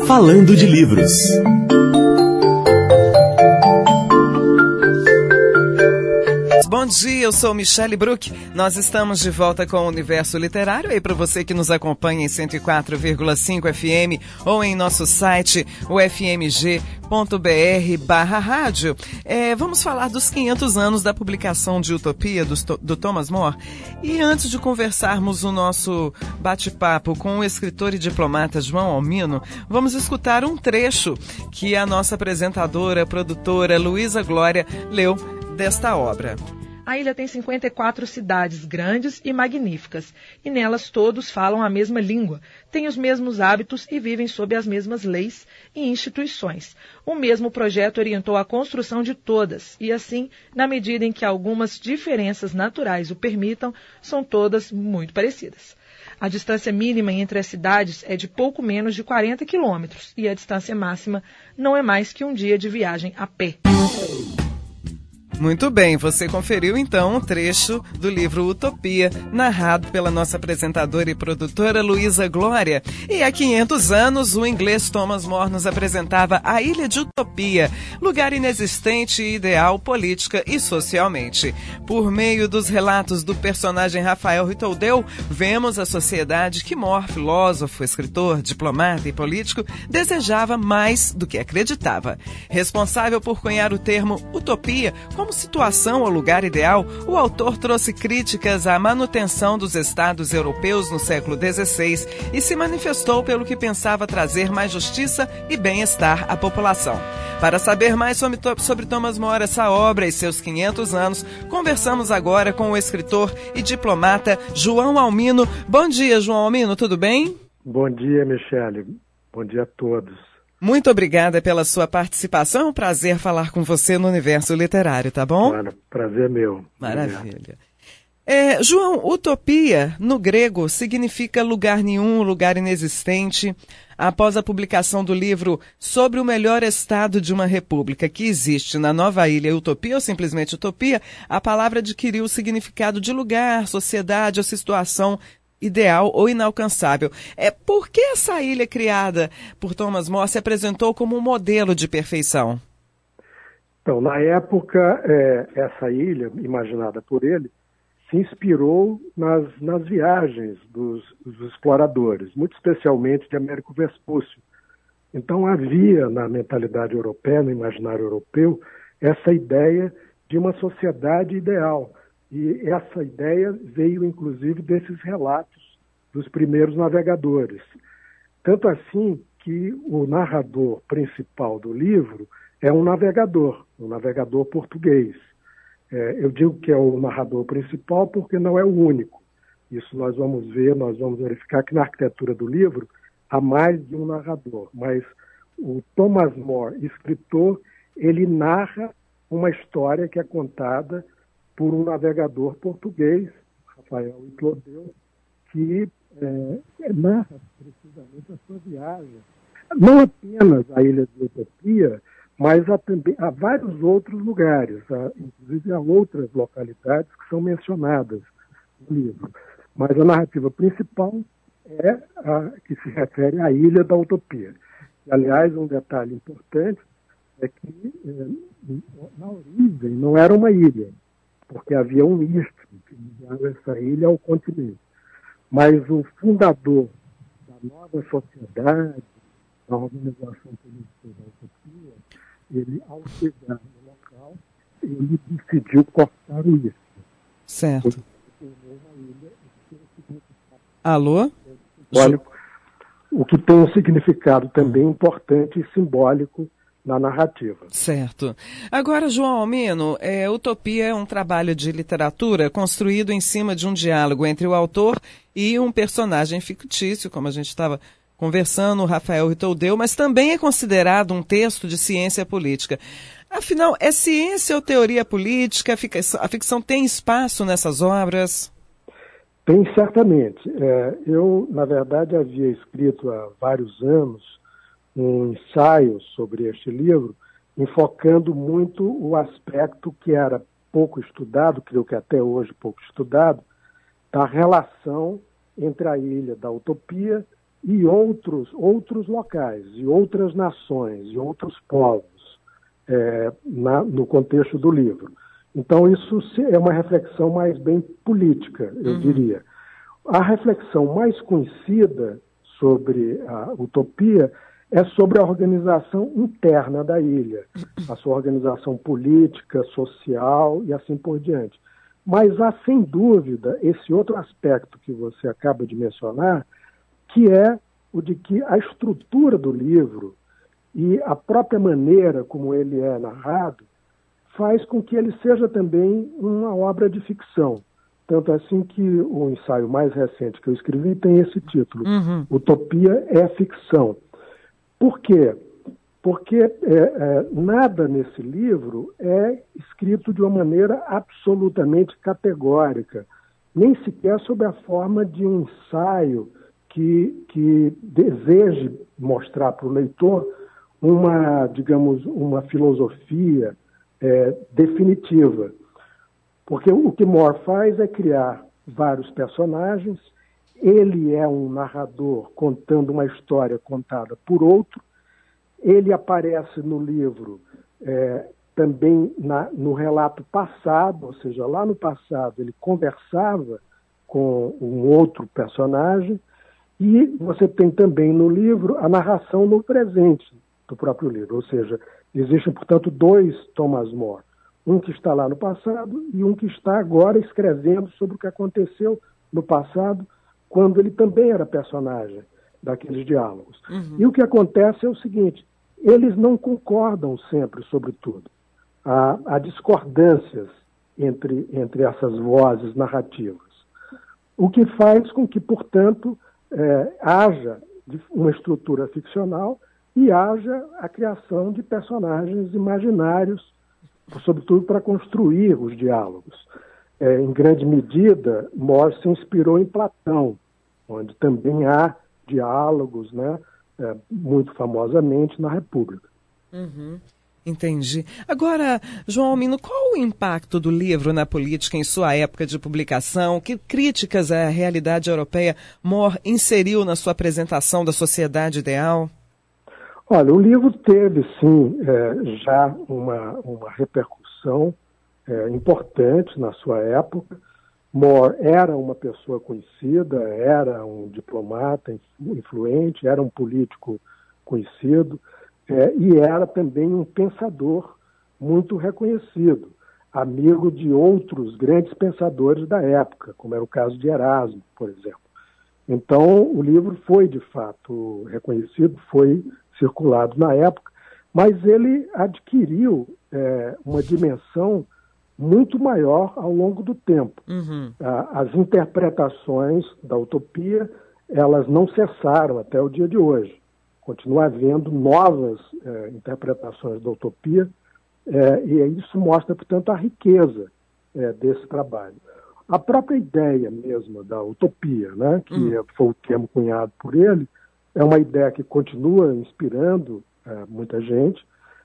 Falando de Livros. Bom dia, eu sou Michele Bruck. Nós estamos de volta com o Universo Literário. E para você que nos acompanha em 104,5 FM ou em nosso site, o fmg.br/rádio, vamos falar dos 500 anos da publicação de Utopia, do Thomas More. E antes de conversarmos o nosso bate-papo com o escritor e diplomata João Almino, vamos escutar um trecho que a nossa apresentadora, produtora Luísa Glória leu desta obra. A ilha tem 54 cidades grandes e magníficas, e nelas todos falam a mesma língua, têm os mesmos hábitos e vivem sob as mesmas leis e instituições. O mesmo projeto orientou a construção de todas, e assim, na medida em que algumas diferenças naturais o permitam, são todas muito parecidas. A distância mínima entre as cidades é de pouco menos de 40 quilômetros, e a distância máxima não é mais que um dia de viagem a pé. Muito bem, você conferiu então um trecho do livro Utopia, narrado pela nossa apresentadora e produtora Luísa Glória. E há 500 anos, o inglês Thomas More nos apresentava a Ilha de Utopia, lugar inexistente e ideal política e socialmente. Por meio dos relatos do personagem Rafael Ritoldeu, vemos a sociedade que More, filósofo, escritor, diplomata e político, desejava mais do que acreditava. Responsável por cunhar o termo Utopia como situação ou lugar ideal, o autor trouxe críticas à manutenção dos estados europeus no século XVI e se manifestou pelo que pensava trazer mais justiça e bem-estar à população. Para saber mais sobre Thomas More, essa obra e seus 500 anos, conversamos agora com o escritor e diplomata João Almino. Bom dia, João Almino, tudo bem? Bom dia, Michele. Bom dia a todos. Muito obrigada pela sua participação. É um prazer falar com você no Universo Literário, tá bom? Claro, prazer meu. Maravilha. João, utopia, no grego, significa lugar nenhum, lugar inexistente. Após a publicação do livro Sobre o Melhor Estado de uma República que existe na nova ilha Utopia, ou simplesmente Utopia, a palavra adquiriu o significado de lugar, sociedade ou situação ideal ou inalcançável. Por que essa ilha criada por Thomas More se apresentou como um modelo de perfeição? Então, na época, essa ilha, imaginada por ele, se inspirou nas viagens dos exploradores, muito especialmente de Américo Vespúcio. Então, havia na mentalidade europeia, no imaginário europeu, essa ideia de uma sociedade ideal. E essa ideia veio, inclusive, desses relatos dos primeiros navegadores. Tanto assim que o narrador principal do livro é um navegador português. Eu digo que é o narrador principal porque não é o único. Isso nós vamos verificar que na arquitetura do livro há mais de um narrador. Mas o Thomas More, escritor, ele narra uma história que é contada por um navegador português, Rafael Ritoldeu, que narra precisamente a sua viagem. Não apenas a Ilha de Utopia, mas há vários outros lugares, inclusive há outras localidades que são mencionadas no livro. Mas a narrativa principal é a que se refere à Ilha da Utopia. E, aliás, um detalhe importante é que na origem não era uma ilha, porque havia um istmo que ligava essa ilha ao continente. Mas o fundador da nova sociedade, da organização política da Utopia, ele, ao chegar no local, ele decidiu cortar o istmo. Certo. Alô? O que tem um significado também importante e simbólico na narrativa. Certo. Agora, João Almino, Utopia é um trabalho de literatura construído em cima de um diálogo entre o autor e um personagem fictício, como a gente estava conversando, o Rafael Ritoldeu, mas também é considerado um texto de ciência política. Afinal, é ciência ou teoria política? A ficção tem espaço nessas obras? Tem, certamente. Eu, na verdade, havia escrito há vários anos um ensaio sobre este livro, enfocando muito o aspecto que era pouco estudado, creio que até hoje pouco estudado, da relação entre a Ilha da Utopia e outros locais, e outras nações, e outros povos, no contexto do livro. Então, isso é uma reflexão mais bem política, eu diria. A reflexão mais conhecida sobre a utopia é sobre a organização interna da ilha, a sua organização política, social e assim por diante. Mas há, sem dúvida, esse outro aspecto que você acaba de mencionar, que é o de que a estrutura do livro e a própria maneira como ele é narrado faz com que ele seja também uma obra de ficção. Tanto assim que o ensaio mais recente que eu escrevi tem esse título, Utopia é ficção. Por quê? Porque nada nesse livro é escrito de uma maneira absolutamente categórica, nem sequer sob a forma de um ensaio que deseje mostrar para o leitor uma filosofia definitiva. Porque o que More faz é criar vários personagens, ele é um narrador contando uma história contada por outro, ele aparece no livro também no relato passado, ou seja, lá no passado ele conversava com um outro personagem, e você tem também no livro a narração no presente do próprio livro, ou seja, existem, portanto, dois Thomas More, um que está lá no passado e um que está agora escrevendo sobre o que aconteceu no passado, quando ele também era personagem daqueles diálogos. E o que acontece é o seguinte, eles não concordam sempre sobre tudo. Há discordâncias entre essas vozes narrativas, o que faz com que, portanto, haja uma estrutura ficcional e haja a criação de personagens imaginários, sobretudo para construir os diálogos. Em grande medida, More se inspirou em Platão, onde também há diálogos, muito famosamente, na República. Entendi. Agora, João Almino, qual o impacto do livro na política em sua época de publicação? Que críticas à realidade europeia More inseriu na sua apresentação da sociedade ideal? Olha, o livro teve, sim, já uma repercussão importante na sua época. More era uma pessoa conhecida, era um diplomata influente, era um político conhecido, e era também um pensador muito reconhecido, amigo de outros grandes pensadores da época, como era o caso de Erasmo, por exemplo. Então, o livro foi, de fato, reconhecido, foi circulado na época, mas ele adquiriu uma dimensão muito maior ao longo do tempo. As interpretações da utopia, elas não cessaram até o dia de hoje. Continua havendo novas interpretações da utopia, e isso mostra, portanto, a riqueza desse trabalho. A própria ideia mesmo da utopia, que foi o termo cunhado por ele, é uma ideia que continua inspirando muita gente.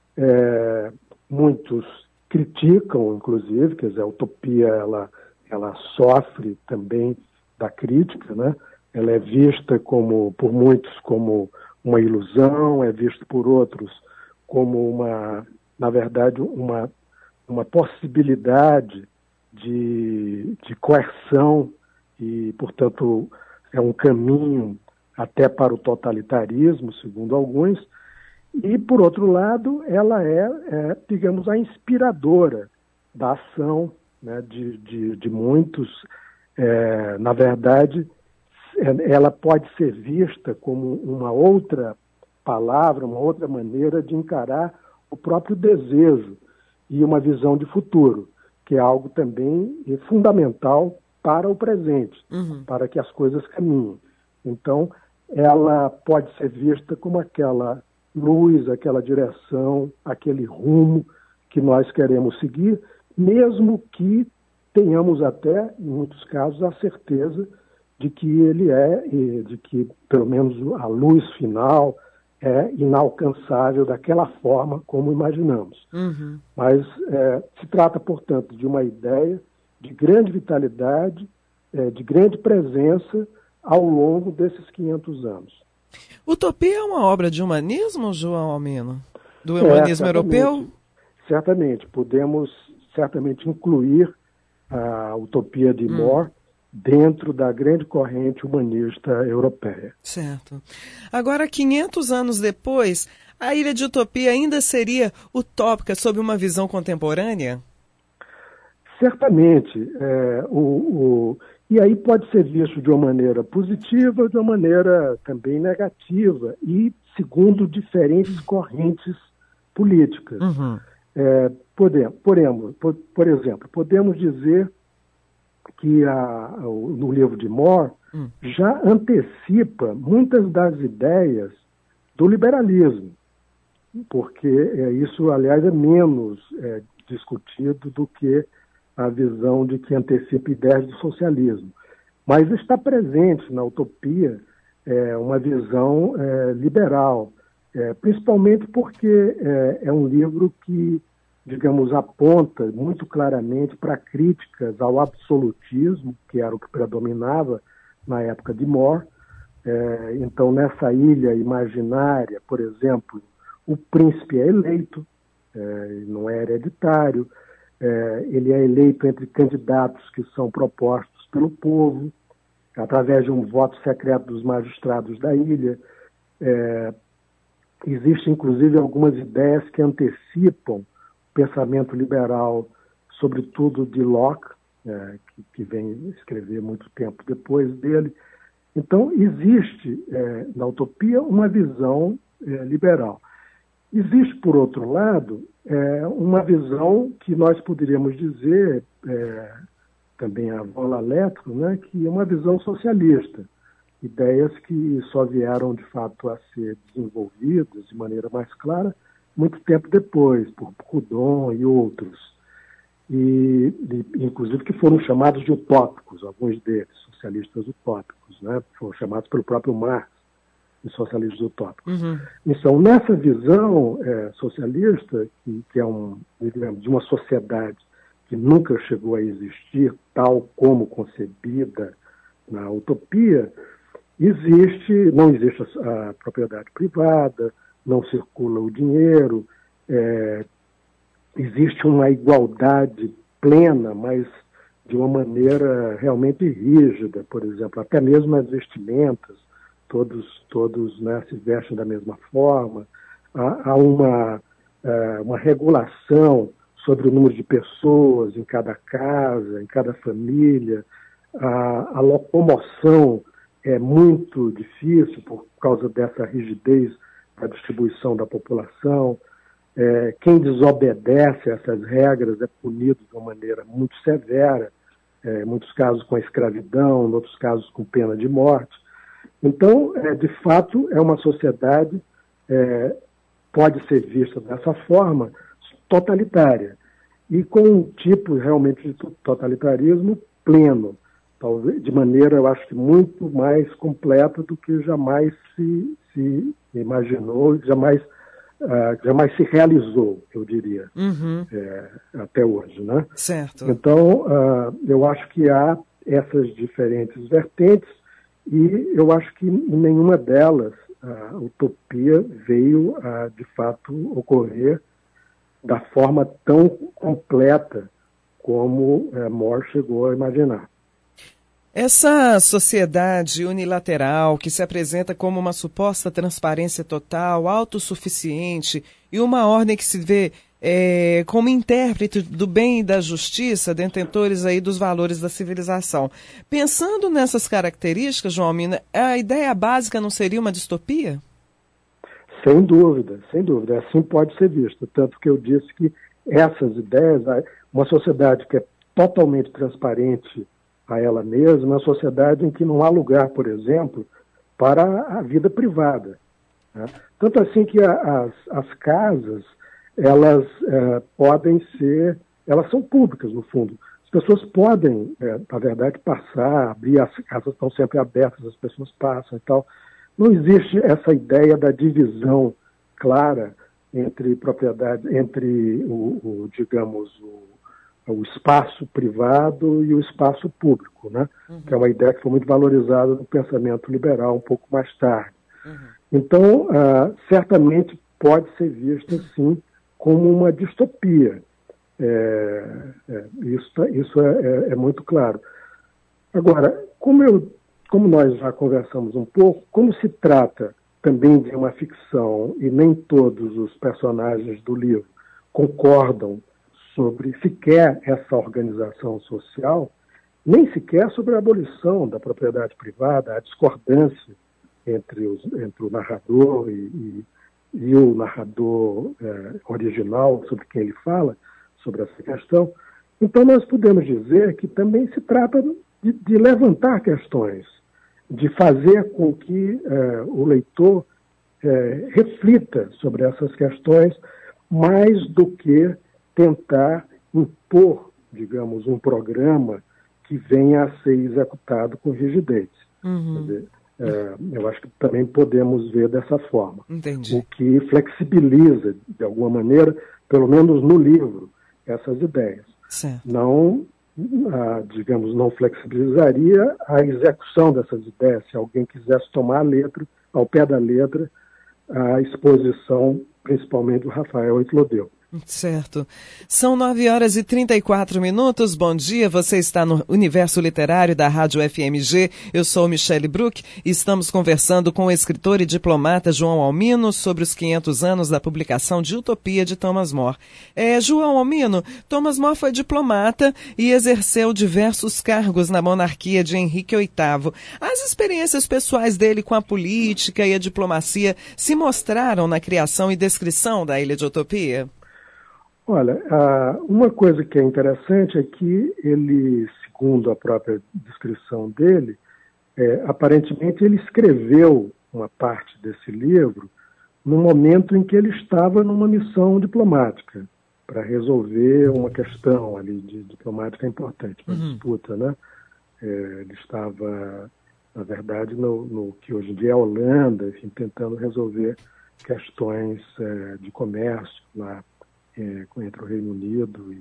Muitos criticam, inclusive, quer dizer, a utopia ela sofre também da crítica, Ela é vista por muitos como uma ilusão, é vista por outros como na verdade, uma possibilidade de coerção e, portanto, é um caminho até para o totalitarismo, segundo alguns, e, por outro lado, ela digamos, a inspiradora da ação de muitos. Na verdade, ela pode ser vista como uma outra palavra, uma outra maneira de encarar o próprio desejo e uma visão de futuro, que é algo também fundamental para o presente, para que as coisas caminhem. Então, ela pode ser vista como aquela luz, aquela direção, aquele rumo que nós queremos seguir, mesmo que tenhamos até, em muitos casos, a certeza de que ele de que, pelo menos, a luz final é inalcançável daquela forma como imaginamos. Mas se trata, portanto, de uma ideia de grande vitalidade, de grande presença, ao longo desses 500 anos. Utopia é uma obra de humanismo, João Almino? Do humanismo europeu? Certamente. Podemos certamente incluir a utopia de More dentro da grande corrente humanista europeia. Certo. Agora, 500 anos depois, a Ilha de Utopia ainda seria utópica sob uma visão contemporânea? Certamente. E aí pode ser visto de uma maneira positiva, de uma maneira também negativa, e segundo diferentes correntes políticas. Uhum. Por exemplo, podemos dizer que no livro de More já antecipa muitas das ideias do liberalismo, porque isso, aliás, é menos discutido do que a visão de que antecipa ideias do socialismo. Mas está presente na utopia uma visão liberal, principalmente porque é um livro que, digamos, aponta muito claramente para críticas ao absolutismo, que era o que predominava na época de More. Então, nessa ilha imaginária, por exemplo, o príncipe é eleito, não é hereditário, ele é eleito entre candidatos que são propostos pelo povo, através de um voto secreto dos magistrados da ilha. Existem, inclusive, algumas ideias que antecipam o pensamento liberal, sobretudo de Locke, que vem escrever muito tempo depois dele. Então, existe na utopia uma visão liberal. Existe, por outro lado, uma visão que nós poderíamos dizer, também a vola letro, né, que é uma visão socialista. Ideias que só vieram, de fato, a ser desenvolvidas de maneira mais clara muito tempo depois, por Proudhon e outros. E, inclusive, que foram chamados de utópicos, alguns deles, socialistas utópicos, né, foram chamados pelo próprio Marx de socialistas utópicos. Uhum. Então, nessa visão socialista, que é digamos, de uma sociedade que nunca chegou a existir, tal como concebida na utopia, não existe a propriedade privada, não circula o dinheiro, existe uma igualdade plena, mas de uma maneira realmente rígida, por exemplo, até mesmo as vestimentas, todos né, se vestem da mesma forma, há uma regulação sobre o número de pessoas em cada casa, em cada família, a locomoção é muito difícil por causa dessa rigidez da distribuição da população. Quem desobedece a essas regras é punido de uma maneira muito severa, em muitos casos com a escravidão, em outros casos com pena de morte. Então, de fato, é uma sociedade, pode ser vista dessa forma, totalitária, e com um tipo realmente de totalitarismo pleno, talvez de maneira, eu acho que muito mais completa do que jamais se imaginou, jamais se realizou, eu diria, até hoje, né? Certo. Então, eu acho que há essas diferentes vertentes e eu acho que em nenhuma delas a utopia veio a, de fato, ocorrer da forma tão completa como More chegou a imaginar. Essa sociedade unilateral que se apresenta como uma suposta transparência total, autossuficiente e uma ordem que se vê como intérprete do bem e da justiça, detentores aí dos valores da civilização. Pensando nessas características, João Almino, a ideia básica não seria uma distopia? Sem dúvida, sem dúvida. Assim pode ser visto. Tanto que eu disse que essas ideias, uma sociedade que é totalmente transparente a ela mesma, uma sociedade em que não há lugar, por exemplo, para a vida privada, né? Tanto assim que as casas, elas são públicas, no fundo. As pessoas podem, na verdade, passar, abrir, as casas estão sempre abertas, as pessoas passam e tal. Não existe essa ideia da divisão clara entre propriedade, entre o espaço privado e o espaço público, né? Que é uma ideia que foi muito valorizada no pensamento liberal um pouco mais tarde. Então, certamente pode ser vista, sim, como uma distopia. Isso é muito claro. Agora, como nós já conversamos um pouco, como se trata também de uma ficção e nem todos os personagens do livro concordam sobre sequer essa organização social, nem sequer sobre a abolição da propriedade privada, a discordância entre o narrador e o narrador original, sobre quem ele fala, sobre essa questão. Então, nós podemos dizer que também se trata de levantar questões, de fazer com que o leitor reflita sobre essas questões, mais do que tentar impor, digamos, um programa que venha a ser executado com rigidez. Quer dizer, eu acho que também podemos ver dessa forma. Entendi. O que flexibiliza, de alguma maneira, pelo menos no livro, essas ideias. Certo. Não, digamos, não flexibilizaria a execução dessas ideias, se alguém quisesse tomar a letra, ao pé da letra, a exposição, principalmente do Rafael Iclodeu. Certo. São 9h34. Bom dia, você está no Universo Literário da Rádio FMG. Eu sou Michele Bruck e estamos conversando com o escritor e diplomata João Almino sobre os 500 anos da publicação de Utopia de Thomas More. João Almino, Thomas More foi diplomata e exerceu diversos cargos na monarquia de Henrique VIII. As experiências pessoais dele com a política e a diplomacia se mostraram na criação e descrição da Ilha de Utopia? Olha, uma coisa que é interessante é que ele, segundo a própria descrição dele, aparentemente ele escreveu uma parte desse livro no momento em que ele estava numa missão diplomática para resolver uma questão ali de diplomática importante, uma disputa, né? Ele estava, na verdade, no que hoje em dia é a Holanda, enfim, tentando resolver questões de comércio lá entre o Reino Unido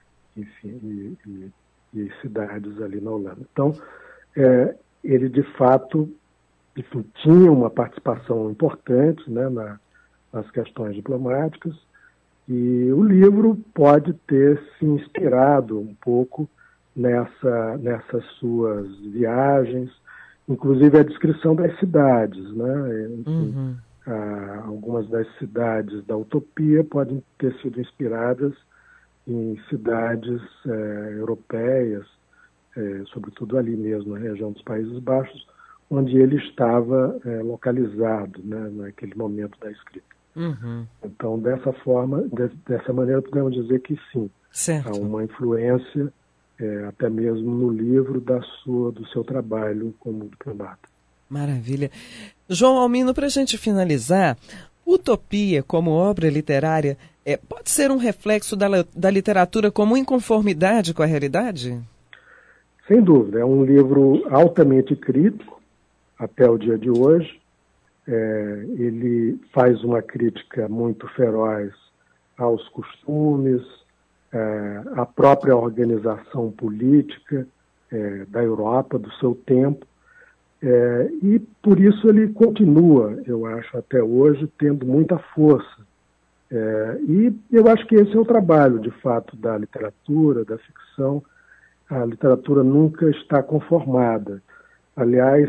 e cidades ali na Holanda. Então, ele de fato tinha uma participação importante, né, nas questões diplomáticas, e o livro pode ter se inspirado um pouco nessas suas viagens, inclusive a descrição das cidades, né? Enfim, algumas das cidades da Utopia podem ter sido inspiradas em cidades europeias, sobretudo ali mesmo, na região dos Países Baixos, onde ele estava localizado, né, naquele momento da escrita. Então, dessa maneira, podemos dizer que sim, certo. Há uma influência, até mesmo no livro, do seu trabalho como diplomata. Maravilha. João Almino, para a gente finalizar, Utopia, como obra literária, pode ser um reflexo da literatura como inconformidade com a realidade? Sem dúvida. É um livro altamente crítico, até o dia de hoje. Ele faz uma crítica muito feroz aos costumes, à própria organização política da Europa, do seu tempo. E por isso ele continua, eu acho, até hoje, tendo muita força. E eu acho que esse é o trabalho, de fato, da literatura, da ficção. A literatura nunca está conformada. Aliás,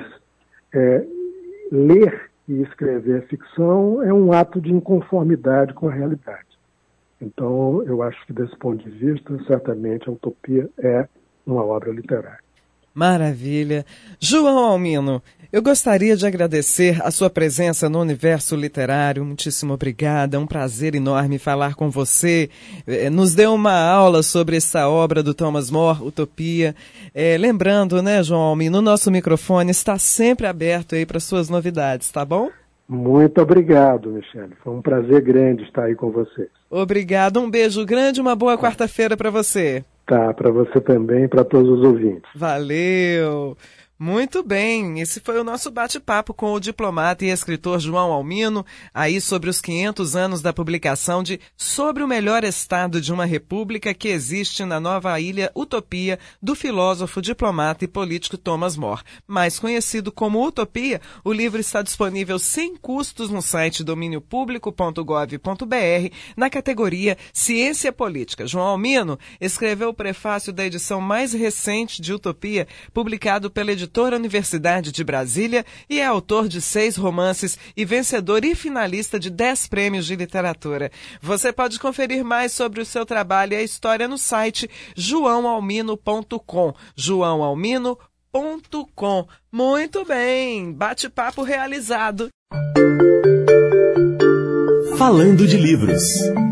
ler e escrever ficção é um ato de inconformidade com a realidade. Então, eu acho que, desse ponto de vista, certamente a Utopia é uma obra literária. Maravilha. João Almino, eu gostaria de agradecer a sua presença no Universo Literário. Muitíssimo obrigada. É um prazer enorme falar com você. Nos deu uma aula sobre essa obra do Thomas More, Utopia. Lembrando, né, João Almino, o nosso microfone está sempre aberto aí para suas novidades, tá bom? Muito obrigado, Michele. Foi um prazer grande estar aí com vocês. Obrigado. Um beijo grande e uma boa quarta-feira para você. Tá, para você também e para todos os ouvintes. Valeu! Muito bem, esse foi o nosso bate-papo com o diplomata e escritor João Almino, aí sobre os 500 anos da publicação de Sobre o Melhor Estado de uma República que Existe na Nova Ilha Utopia, do filósofo, diplomata e político Thomas More. Mais conhecido como Utopia, o livro está disponível sem custos no site dominiopublico.gov.br, na categoria Ciência Política. João Almino escreveu o prefácio da edição mais recente de Utopia, publicado pela editora Universidade de Brasília, e é autor de 6 romances e vencedor e finalista de 10 prêmios de literatura. Você pode conferir mais sobre o seu trabalho e a história no site joaoalmino.com. joaoalmino.com. Muito bem, bate-papo realizado. Falando de livros.